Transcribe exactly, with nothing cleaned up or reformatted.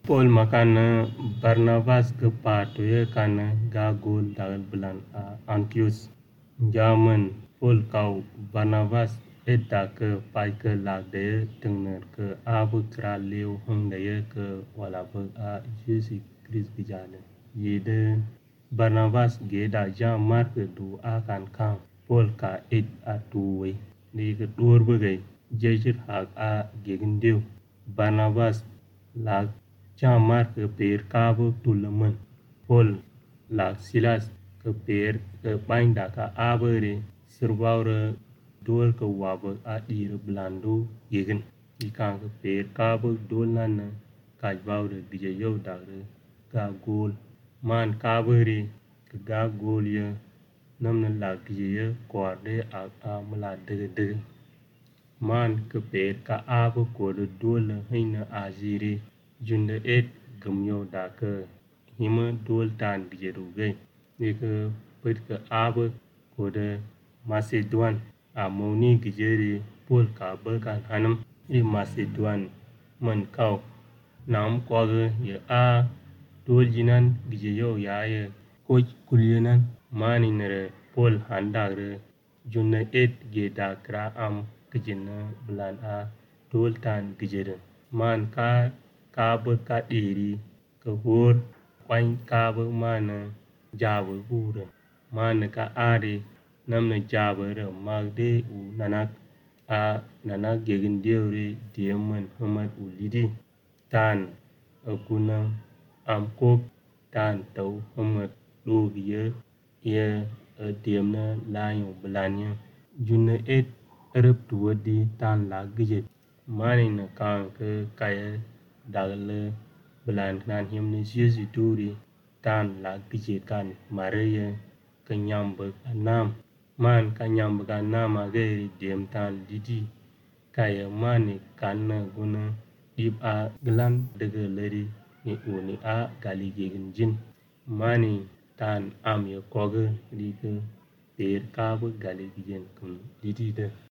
Paul makana Barnabas ke patoye kana gagol dagal bulan a Antioch. Jaman Paul kau Barnabas eta ke pai ke lag de tengner ke abu kra leu hung de ke wala bu a Jesus Christ bijane. Yede Barnabas ge da jam mark du a kan kan Paul ka et a tuwe. Ni ke dur bugai jejir hak a gegendeu. Barnabas lag Chamar ke per kabu tulaman Paul la silas ke per ke bainda ka abere sirbaure dol ke wabu a dir blando yegen ikan ke per kabu dolan ka baure bije yau dagre ga gol man kabere ke ga gol ye namna la bije ye korde a a mala de de man ke per ka abu ko dol hina azire Junda et gumyo da ke hima dol tan bijeru gai ne ke pet ke abe kode Macedon a moni gijeri pol ka berkan hanam e Macedon man kau nam kwage ye a dol jinan gijeyo ya ye koj kulyenan mani nere pol handagre Junda et ge da kra am gijena blan a dol tan gijere man ka kabe ka diri ke hur kwain kabe mana jabe hure mana ka ari namna jabe re magde u nanak a nanak gegen deure diemen hamat u lidi tan akuna am kop tan tau hamat do biye ye diemna layo blanya junne et erep tuwadi tan la gijet mani na kan ke kaya dagle belan nan himni siesi turi tan la gijet kan mareye kenyam be kanam man kanyam be kanam ageri diem tan didi kaya mani kanna guna dip a glan dege leri ni uni a gali gegen jin mani tan am ye koge dike per kabe gali gijen kum didi de